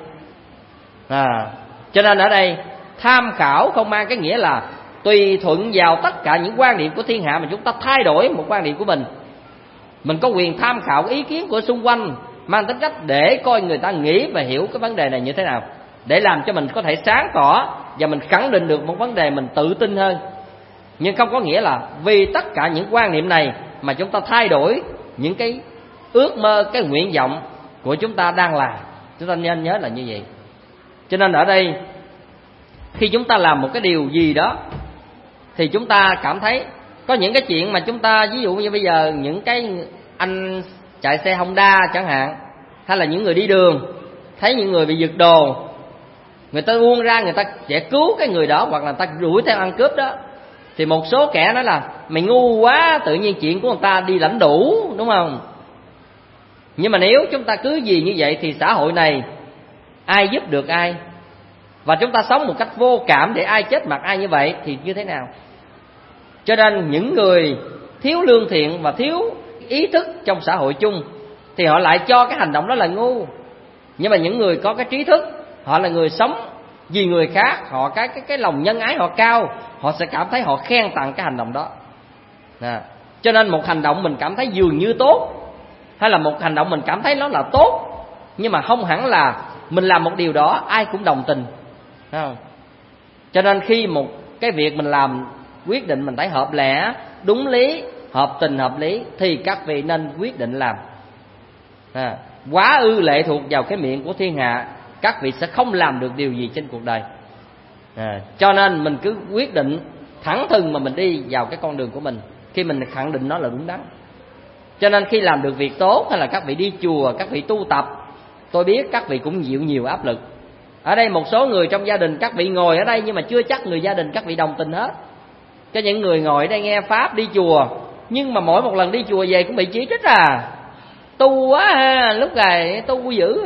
Cho nên ở đây tham khảo không mang cái nghĩa là tùy thuận vào tất cả những quan điểm của thiên hạ mà chúng ta thay đổi một quan điểm của mình. Mình có quyền tham khảo ý kiến của xung quanh, mang tính cách để coi người ta nghĩ và hiểu cái vấn đề này như thế nào, để làm cho mình có thể sáng tỏ và mình khẳng định được một vấn đề mình tự tin hơn. Nhưng không có nghĩa là vì tất cả những quan niệm này mà chúng ta thay đổi những cái ước mơ, cái nguyện vọng của chúng ta đang làm. Chúng ta nên nhớ là như vậy. Cho nên ở đây khi chúng ta làm một cái điều gì đó thì chúng ta cảm thấy có những cái chuyện mà chúng ta, ví dụ như bây giờ những cái anh chạy xe Honda chẳng hạn, hay là những người đi đường thấy những người bị giật đồ, người ta buông ra, người ta sẽ cứu cái người đó, hoặc là người ta đuổi theo ăn cướp đó, thì một số kẻ nói là mày ngu quá, tự nhiên chuyện của người ta đi lãnh đủ, đúng không? Nhưng mà nếu chúng ta cứ gì như vậy thì xã hội này ai giúp được ai? Và chúng ta sống một cách vô cảm để ai chết mặt ai như vậy thì như thế nào? Cho nên những người thiếu lương thiện và thiếu ý thức trong xã hội chung thì họ lại cho cái hành động đó là ngu. Nhưng mà những người có cái trí thức, họ là người sống vì người khác, họ cái lòng nhân ái họ cao, họ sẽ cảm thấy họ khen tặng cái hành động đó. Cho nên một hành động mình cảm thấy dường như tốt, hay là một hành động mình cảm thấy nó là tốt, nhưng mà không hẳn là mình làm một điều đó ai cũng đồng tình, thấy không? Cho nên khi một cái việc mình làm, quyết định mình thấy hợp lẽ, đúng lý, hợp tình hợp lý thì các vị nên quyết định làm. Quá ư lệ thuộc vào cái miệng của thiên hạ, các vị sẽ không làm được điều gì trên cuộc đời. Cho nên mình cứ quyết định thẳng thừng mà mình đi vào cái con đường của mình, khi mình khẳng định nó là đúng đắn. Cho nên khi làm được việc tốt, hay là các vị đi chùa, các vị tu tập, tôi biết các vị cũng chịu nhiều áp lực. Ở đây một số người trong gia đình các vị ngồi ở đây, nhưng mà chưa chắc người gia đình các vị đồng tình hết. Cho những người ngồi ở đây nghe pháp, đi chùa, nhưng mà mỗi một lần đi chùa về cũng bị chỉ trích tu quá ha, lúc này tu dữ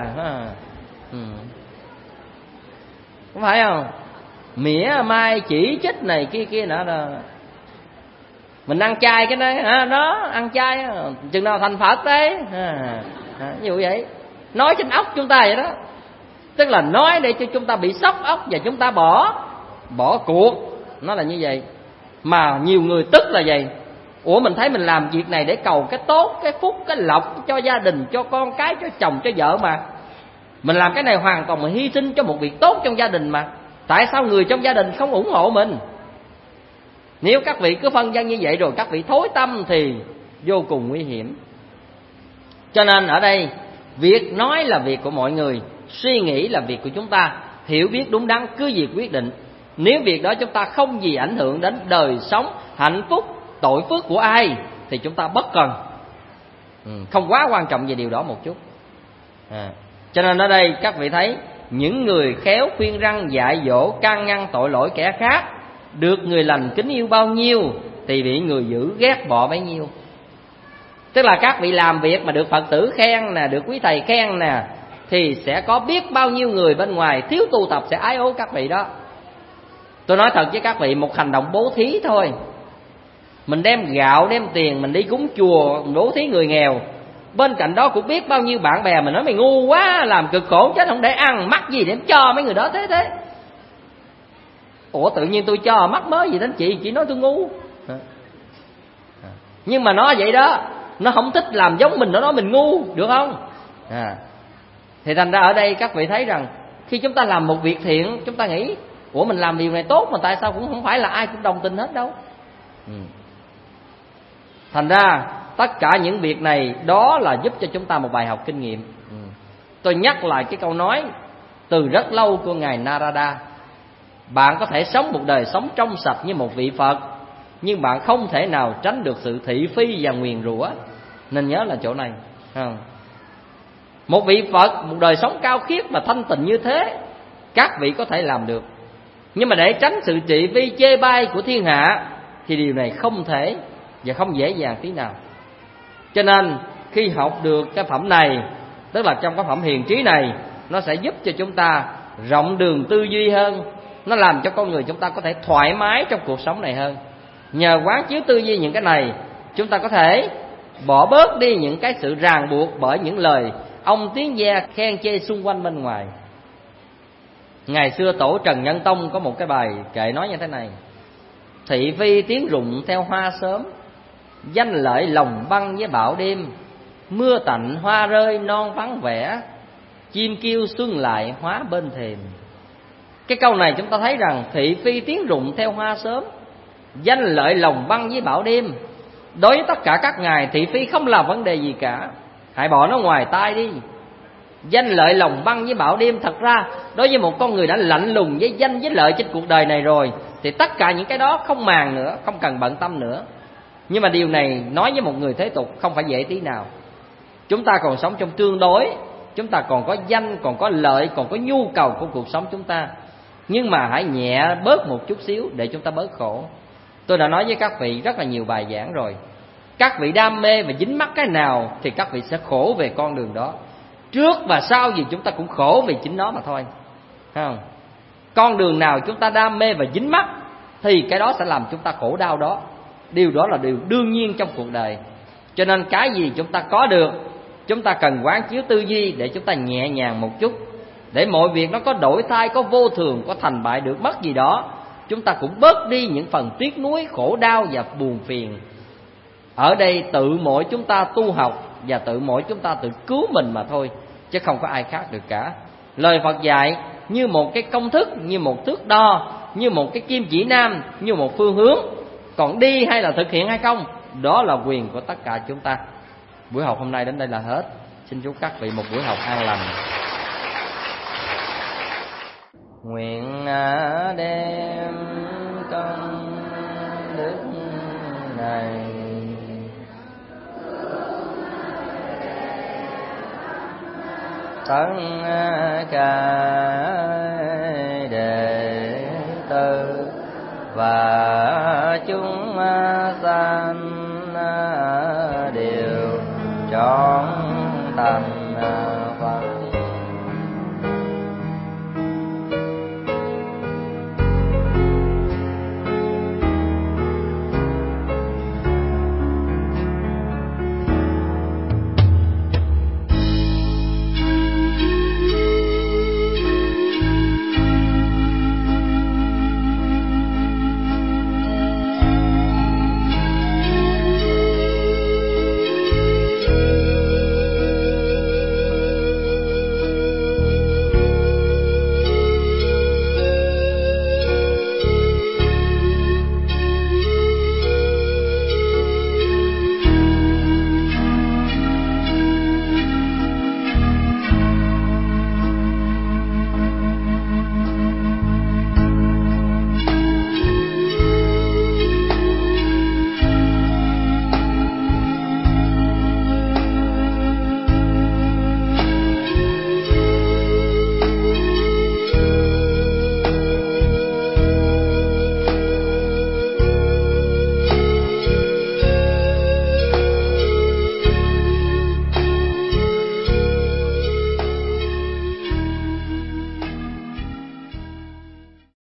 Có phải không? Mỉa mai chỉ trích này kia nọ đó. Mình ăn chay cái đấy, đó ăn chay chừng nào thành Phật đấy, như vậy nói trên óc chúng ta vậy đó. Tức là nói để cho chúng ta bị sốc óc và chúng ta bỏ cuộc. Nó là như vậy. Mà nhiều người tức là vậy. Ủa mình thấy mình làm việc này để cầu cái tốt, cái phúc, cái lộc cho gia đình, cho con cái, cho chồng, cho vợ mà. Mình làm cái này hoàn toàn mình hy sinh cho một việc tốt trong gia đình mà. Tại sao người trong gia đình không ủng hộ mình? Nếu các vị cứ phân vân như vậy rồi các vị thối tâm thì vô cùng nguy hiểm. Cho nên ở đây việc nói là việc của mọi người, suy nghĩ là việc của chúng ta, hiểu biết đúng đắn cứ việc quyết định. Nếu việc đó chúng ta không gì ảnh hưởng đến đời sống, hạnh phúc, tội phước của ai thì chúng ta bất cần, không quá quan trọng về điều đó một chút. Cho nên ở đây các vị thấy những người khéo khuyên răn dạy dỗ can ngăn tội lỗi kẻ khác, được người lành kính yêu bao nhiêu thì bị người dữ ghét bỏ bấy nhiêu. Tức là các vị làm việc mà được Phật tử khen nè, được quý thầy khen nè, thì sẽ có biết bao nhiêu người bên ngoài thiếu tu tập sẽ ái ố các vị đó. Tôi nói thật với các vị, một hành động bố thí thôi, mình đem gạo đem tiền mình đi cúng chùa, mình bố thí người nghèo, bên cạnh đó cũng biết bao nhiêu bạn bè mình nói mày ngu quá, làm cực khổ chết không để ăn, mắc gì để cho mấy người đó thế. Ủa tự nhiên tôi cho mắc mới gì đến chị nói tôi ngu. Nhưng mà nó vậy đó, nó không thích làm giống mình, nó nói mình ngu, được không? Thì thành ra ở đây các vị thấy rằng khi chúng ta làm một việc thiện, chúng ta nghĩ ủa mình làm điều này tốt mà tại sao cũng không phải là ai cũng đồng tình hết đâu. Thành ra tất cả những việc này đó là giúp cho chúng ta một bài học kinh nghiệm. Tôi nhắc lại cái câu nói từ rất lâu của Ngài Narada: bạn có thể sống một đời sống trong sạch như một vị Phật, nhưng bạn không thể nào tránh được sự thị phi và nguyền rủa. Nên nhớ là chỗ này. Một vị Phật, một đời sống cao khiết và thanh tịnh như thế, các vị có thể làm được. Nhưng mà để tránh sự thị phi chê bai của thiên hạ thì điều này không thể và không dễ dàng tí nào. Cho nên khi học được cái phẩm này, tức là trong cái phẩm hiền trí này, nó sẽ giúp cho chúng ta rộng đường tư duy hơn. Nó làm cho con người chúng ta có thể thoải mái trong cuộc sống này hơn. Nhờ quán chiếu tư duy những cái này, chúng ta có thể bỏ bớt đi những cái sự ràng buộc bởi những lời ông tiếng ve khen chê xung quanh bên ngoài. Ngày xưa tổ Trần Nhân Tông có một cái bài kệ nói như thế này: thị phi tiếng rụng theo hoa sớm, danh lợi lòng băng với bão đêm, mưa tạnh hoa rơi non vắng vẻ, chim kêu xuân lại hóa bên thềm. Cái câu này chúng ta thấy rằng thị phi tiếng rụng theo hoa sớm, danh lợi lòng băng với bão đêm. Đối với tất cả các ngài, thị phi không là vấn đề gì cả, hãy bỏ nó ngoài tai đi. Danh lợi lòng băng với bão đêm, thật ra đối với một con người đã lạnh lùng với danh với lợi trên cuộc đời này rồi thì tất cả những cái đó không màng nữa, không cần bận tâm nữa. Nhưng mà điều này nói với một người thế tục không phải dễ tí nào. Chúng ta còn sống trong tương đối, chúng ta còn có danh, còn có lợi, còn có nhu cầu của cuộc sống chúng ta. Nhưng mà hãy nhẹ bớt một chút xíu để chúng ta bớt khổ. Tôi đã nói với các vị rất là nhiều bài giảng rồi. Các vị đam mê và dính mắc cái nào thì các vị sẽ khổ về con đường đó. Trước và sau gì chúng ta cũng khổ vì chính nó mà thôi, thấy không? Con đường nào chúng ta đam mê và dính mắc thì cái đó sẽ làm chúng ta khổ đau đó. Điều đó là điều đương nhiên trong cuộc đời. Cho nên cái gì chúng ta có được, chúng ta cần quán chiếu tư duy để chúng ta nhẹ nhàng một chút, để mọi việc nó có đổi thay, có vô thường, có thành bại được mất gì đó, chúng ta cũng bớt đi những phần tiếc nuối, khổ đau và buồn phiền. Ở đây tự mỗi chúng ta tu học và tự mỗi chúng ta tự cứu mình mà thôi, chứ không có ai khác được cả. Lời Phật dạy như một cái công thức, như một thước đo, như một cái kim chỉ nam, như một phương hướng. Còn đi hay là thực hiện hay không, đó là quyền của tất cả chúng ta. Buổi học hôm nay đến đây là hết. Xin chúc các vị một buổi học an lành. Nguyện đem công đức này tất cả đệ tử và chúng sanh đều trọn thành